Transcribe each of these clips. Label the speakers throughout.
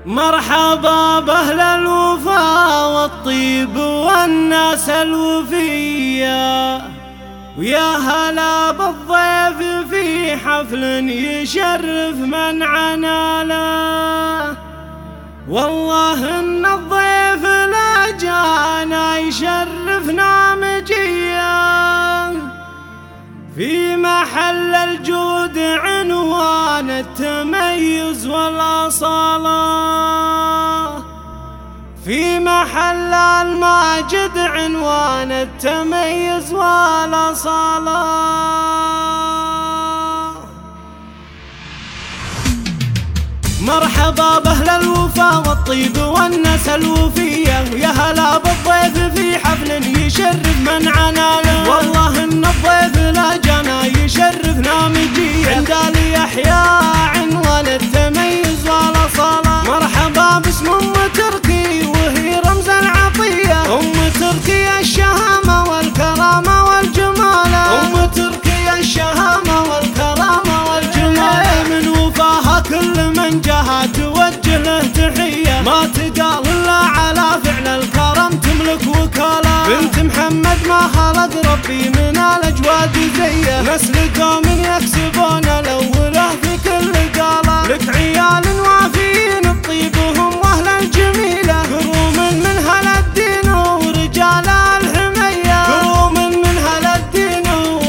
Speaker 1: مرحبا بأهل الوفا والطيب والناس الوفية، ويا هلا بالضيف في حفل يشرف من عناله. والله ان الضيف لا جانا يشرفنا مجيا، في محل الجود عنوان التميز والأصالة، في محل الماجد عنوان التميز والأصالة. مرحبا بأهل الوفا والطيب والناس الوفية، ويا هلا بالضيف في حفل يشرف من عناله. والله ان الضيف لا جانا يشرفنا مجيا، عند اليحيى عنوان التميز والأصالة. مرحبا باسم ام تركي وهي رمز العطية، ام تركي الشهامة والكرامة والجمالة، ام تركي الشهامة والكرامة والجمالة. من وفاها كل من جاها توجه له تحية، ما تقال الا على فعل الكرم تملك وكالة. بنت محمد ما خلق ربي من الاجواد زيه، نسل قوم يكسبون الاولى في كل قالة. لك عيال وافيين بطيبهم واهل الجميلة، كروم من هل الدين ورجال الحمية، كروم من هل الدين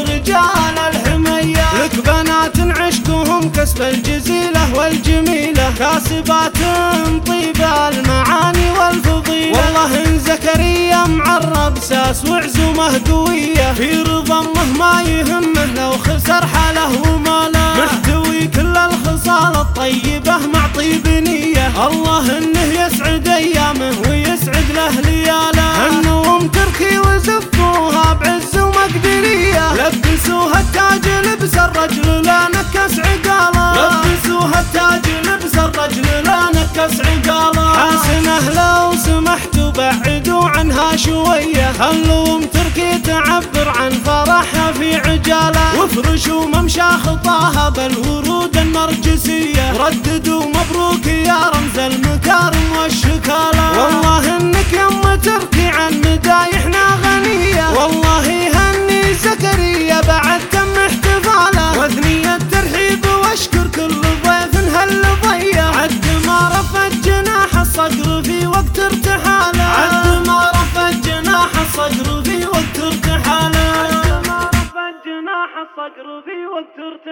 Speaker 1: ورجال الحمية. لك بنات عشقهم كسب الجزيلة والجميلة، كاسبات طيب المعاني والفضيلة. والله ان زكريا معرب ساس وعزومه قوية، في رضا امه ما يهمه لو خسر حاله وماله، محتوي كل الخصال الطيبة مع طيب نية. الله انه يسعد ايامه ويسعد له لياله، هنوهم تركي وزفوها بعز ومقدرية، لبسوها التاج لبس الرجل لا نكس عقاله، لبسوها التاج لبس الرجل لا نكس عقاله. حسنه لو سمحتوا بعدوا عنها شوية، خلوا ام تركي تعبر عن فرحها في عجاله، وافرشوا ممشى خطاها بالورود النرجسية، رددوا مبروك يا رمز المكارم والشكالة. والله انك يا ام تركي عن مدايحنا غنية، والله هني زكريا بعد تم احتفاله، واثني الترحيب واشكر كل ضيف هل ضيه، عد ما رفع جناح الصقر في وقت ارتحاله، عد ما رفع جناح الصقر في وقت ارتحاله، عد ما رفع جناح الصقر في وقت ارتحاله.